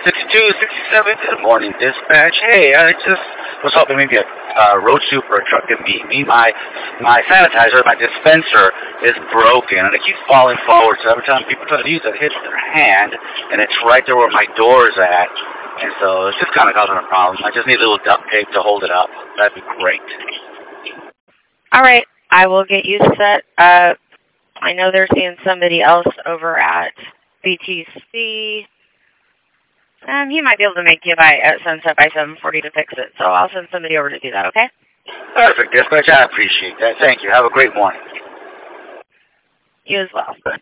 6267, good morning, dispatch. Hey, I just was hoping maybe a road super truck could meet me. My sanitizer, my dispenser is broken, and it keeps falling forward, so every time people try to use it, it hits their hand, and it's right there where my door is at. And so it's just kind of causing a problem. I just need a little duct tape to hold it up. That'd be great. All right. I will get you set up. I know they're seeing somebody else over at BTC. He might be able to make you at sunset by 7:40 to fix it. So I'll send somebody over to do that, okay? Perfect, dispatch. I appreciate that. Thank you. Have a great morning. You as well.